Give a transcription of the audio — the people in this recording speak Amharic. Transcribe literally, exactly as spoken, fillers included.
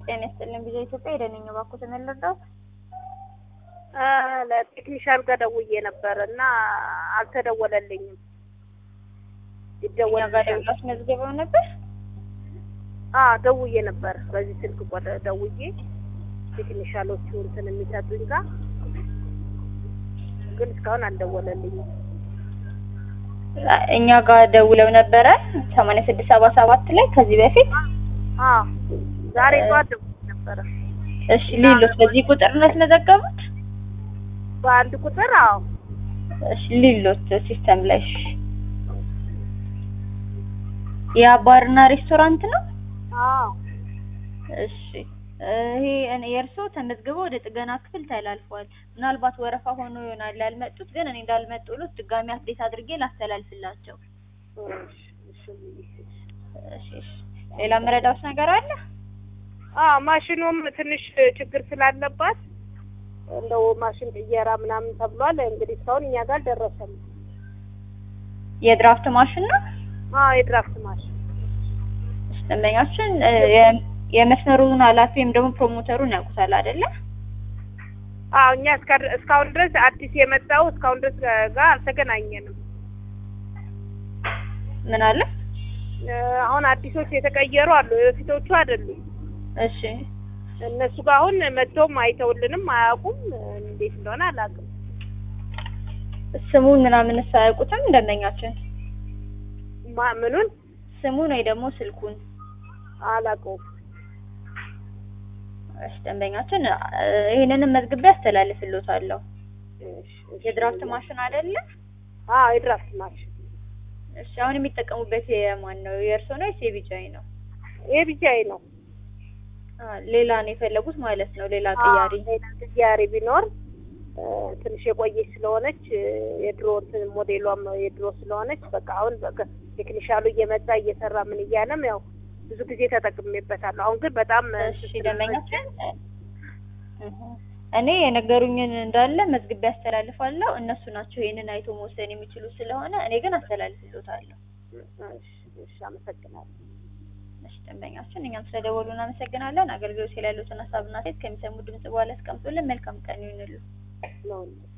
ጤና ይስጥልኝ ቢዛ ኢትዮጵያ የደነኛ ባኩ ተመለጣው አ ለቴክኒሻን ጋር ደውዬ ነበርና አልተደወለልኝም። ይደወል ጋር ደውላስ መዝገበው ነበር? አ ደውዬ ነበር በዚህ ስልክ ቆደ ደውዬ ቴክኒሻሎቹ እንትን የሚሰጡኝ ጋር ግን እስካሁን አልደወለልኝም። እኛ ጋር ደውለው ነበረ ሰማንያ ስድስት ሰባ ሰባት ላይ ከዚህ በፊት አ ዛሬ ጧት ደውዬ ነበር። እሺ ሊሎት በዚህ ቁጥር ነው ተመዘገቡት? በአንድ ቁጥር አዎ። እሺ ሊሎት ሲስተም ላይ ያ ባርና ሬስቶራንት ነው? አዎ። እሺ ይሄ እኔ የርሶ ተመዝግበው ወደ ጥገና ክፍል ተላልፏል። ምናልባት ወረፋ ሆኖ ይሆናል ያልመጡት፣ ግን እኔ እንዳልመጡሉት ድጋሚ አፕዴት አድርጌ ላስተላልፍላቸው። እሺ እሺ እሺ ሌላ መረዳት ነገር አለ? አዎ ማሽኑም ትንሽ ችግር ስላለባት እንደው ማሽን ቅየራ ምናምን ተብሏል። እንግዲህ እስካሁን እኛ ጋር ደረሰም። የድራፍት ማሽን ነው? አዎ የድራፍት ማሽን። ደንበኛችን የመስመሩን ኃላፊ ወይም ደግሞ ፕሮሞተሩን ያውቁታል አይደለ? አዎ እኛ እስካሁን ድረስ አዲስ የመጣው እስካሁን ድረስ ጋር አልተገናኘንም። ምን አለ? አሁን አዲሶች የተቀየሩ አሉ፣ የፊቶቹ አይደሉም። እሺ እነሱ ጋር አሁን መጥተውም አይተውልንም አያውቁም። እንዴት እንደሆነ አላውቅም። ስሙን ምናምን ሳያውቁትም ደንበኛችን ማምኑን ስሙን ወይ ደግሞ ስልኩን አላውቀውም። እሺ ደንበኛችን ይሄንንም መዝግቤ አስተላልፍልዎታለሁ። እሺ የድራፍት ማሽን አይደለ? አዎ የድራፍት ማሽን። እሺ አሁን የሚጠቀሙበት የማን ነው? የእርሶ ነው ወይስ የቢጃይ ነው? የቢጃይ ነው። አ ሌላ ነው የፈለጉት ማለት ነው? ሌላ ቅያሪ ሌላ ቅያሪ ቢኖር ትንሽ የቆየች ስለሆነች የድሮ ሞዴሏም የድሮ ስለሆነች በቃ አሁን ቴክኒሻሉ እየመጣ እየሰራ ምን እያለም ያው ብዙ ጊዜ ተጠቅሜበታለሁ። አሁን ግን በጣም እሺ ደንበኛችን እኔ የነገሩኝን እንዳለ መዝግቤ አስተላልፋለሁ። እነሱ ናቸው ይሄንን አይቶ መወሰን የሚችሉ ስለሆነ እኔ ግን አስተላልፍልዎታለሁ። እሺ እሺ አመሰግናለሁ። እሺ ደንበኛችን እኛም ስለደወሉ እናመሰግናለን። አገልግሎት ላይ ያሉትን ሀሳብና አስተያየት ከሚሰሙ ድምጽ በኋላ አስቀምጡልን። መልካም ቀን ይሁንልዎ። ነው